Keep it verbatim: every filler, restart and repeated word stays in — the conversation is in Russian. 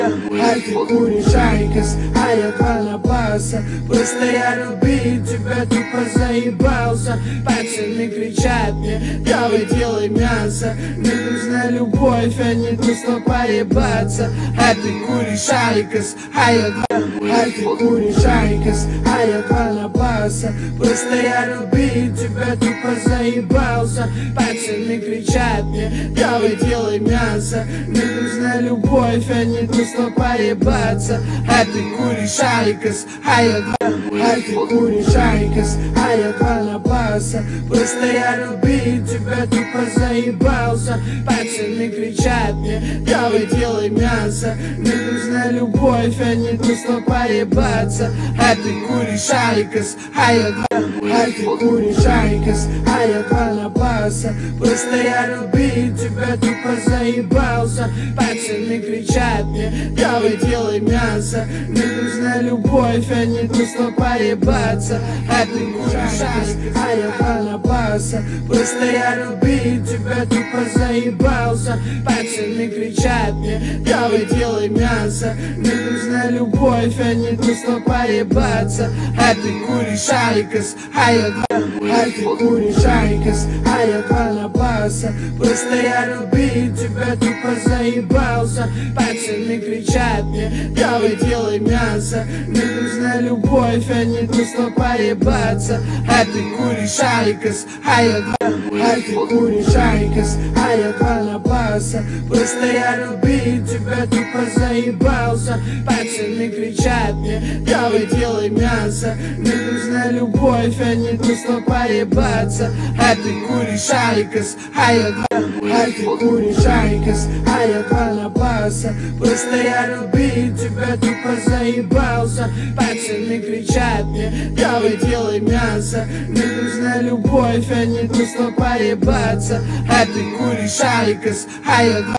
А ты куришь айкос, а я Панабаса. Просто я любить тебя, тупо заебался. Пацаны кричат мне, давай делай мясо. Мне нужна любовь, а не просто поебаться. А ты куришь айкос, а я А ты куришь айкос, а я Панабаса. Просто я любить тебя, тупо заебался. Пацаны кричат мне, давай делай мясо. Мне нужна любовь, а не просто поебаться. А ты куришь айкос, а я А ты куришь айкос, а я Панабаса. Просто я любить тебя, тупо заебался. Пацаны кричат мне, давай делай мясо. Мне нужна любовь, а не просто поебаться. А ты куришь айкос, а я А ты куришь айкос, а я Панабаса. Просто я любить тебя, тупо заебался. Пацаны кричат мне, давай делай мясо. Мне нужна любовь, а не просто поебаться. А ты куришь айкос, а я Панабаса. Просто я любить тебя, тупо заебался. Пацаны кричат мне, давай делай мясо. Мне нужна любовь, а не просто поебаться. А ты куришь айкос, а я А ты куришь айкос, а я Панабаса. Просто я любить тебя, тупо заебался. Пацаны кричат мне, давай делай мясо. Мне нужна любовь, а не просто поебаться. А ты куришь айкос, а я А ты куришь айкос, а я Панабаса. Просто я любить тебя, тупо заебался. Пацаны кричат мне, давай делай мясо. Мне нужна любовь, а не просто поебаться. А ты куришь айкос, а я А ты куришь айкос, а я Панабаса. Просто я любить тебя, тупо заебался. Пацаны кричат мне, давай делай мясо. Мне нужна любовь, а не просто поебаться. А ты куришь айкос, а я